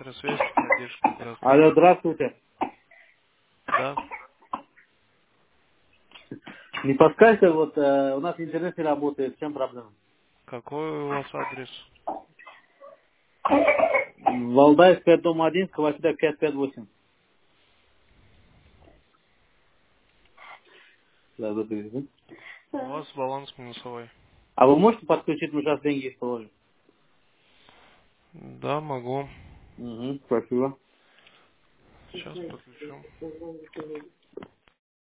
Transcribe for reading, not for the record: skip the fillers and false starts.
Центра связи, техподдержки. Алло, Здравствуйте. здравствуйте. Да. Не подскажете, вот у нас интернет не работает, в чем проблема? Какой у вас адрес? Валдайская, дом 1, квартира 558. Да, добрый день. У вас баланс минусовой. А вы можете подключить, мы сейчас деньги положим? Да, могу. Угу, спасибо. Сейчас подключу.